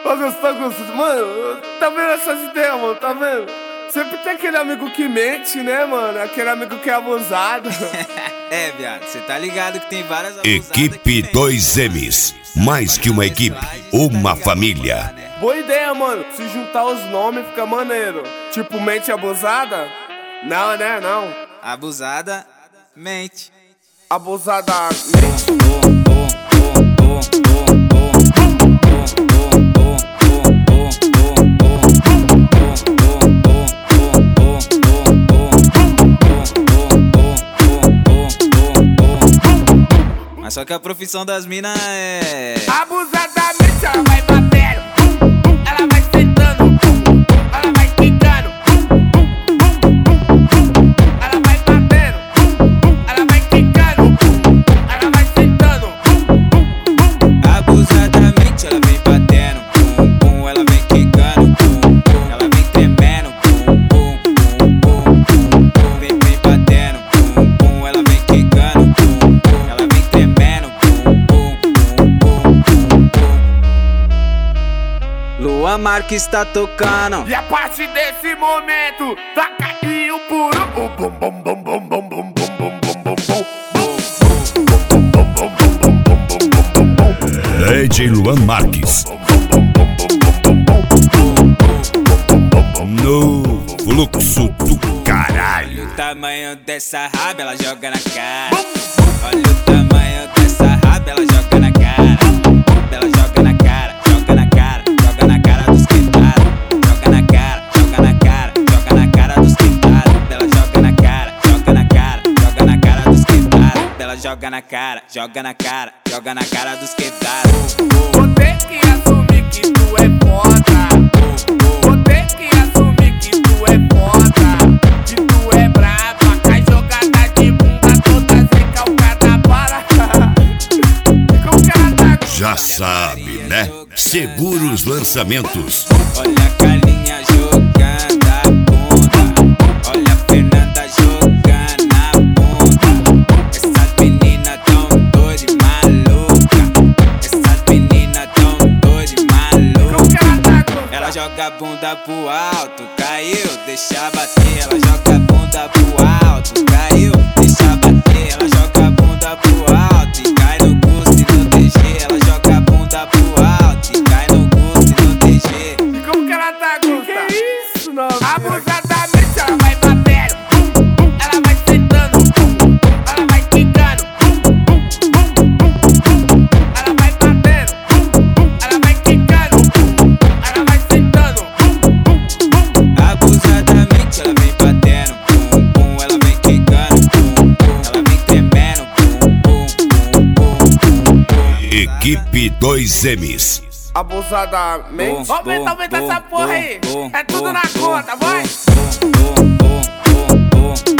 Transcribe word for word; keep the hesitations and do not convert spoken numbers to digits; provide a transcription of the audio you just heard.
Ô, gostou, gostou? Mano, tá vendo essas ideias, mano? Tá vendo? Sempre tem aquele amigo que mente, né, mano? Aquele amigo que é abusado. É, viado, cê tá ligado que tem várias abusadas. Equipe dois M's. Mais que uma equipe, uma família. Boa ideia, mano. Se juntar os nomes fica maneiro. Tipo, mente abusada? Não, né? Não. Abusada, mente. Abusada, mente. Mas só que a profissão das minas é... Abusadamente ela vai batendo, ela vai sentando, ela vai quicando, ela vai batendo, ela vai quicando, ela vai sentando. Abusadamente ela vem batendo, pum, pum, ela vem quicando, pum, pum, ela vem tremendo, pum, pum, pum, pum, pum, pum, vem, vem batendo, pum, pum, ela vem quicando, pum, pum, ela vem tremendo, pum, pum, pum, pum, pum, pum. Luan Marques tá tocando. E a partir desse momento, toca aqui o puro o bum bum bum bum bum bum bum bum bum bum. D J Luan Marques. No fluxo do caralho. Olha o tamanho dessa raba, ela joga na cara. Olha o tamanho dessa raba, ela joga na cara. Ela joga na cara, joga na cara, joga na cara dos quintados. Joga na cara, joga na cara, joga na cara dos quintados. Ela joga na cara, joga na cara, joga na cara dos quintados. Ela joga na cara, joga na cara, joga na cara dos quintados. Vou ter que assumir que tu é foda. Vou ter que assumir que tu é foda. Que tu é braba, cai jogada de bunda toda recalcada para. Como que ela tá? Já sabe, né? Segura os lançamentos. Olha a Carlinha jogando a bunda. Olha a Fernanda jogando a bunda. Essas meninas tão doidas e maluca. Essas meninas tão doidas e maluca. Como que ela tá? Ela joga a bunda pro alto, caiu, deixa bater. Ela joga a bunda pro alto, caiu, deixa bater. Ela joga a bunda pro alto e cai no gosto e no D G. Ela joga a bunda pro alto e cai no gosto e no D G. E como que ela tá, Gusta? Que isso, não? Abusadamente ela vai batendo, ela vai sentando, ela vai quicando, ela vai batendo, ela vai quicando, ela vai sentando. Abusadamente ela vem batendo, pum, pum, ela vem quicando, pum, pum, ela vem tremendo, pum, pum, pum, pum, pum, pum. Equipe dois M's. Abusadamente. Bom, Aumenta, bom, aumenta bom, essa porra bom, aí. bom, É tudo bom, na bom, conta, vai. bom, bom, bom, bom, bom.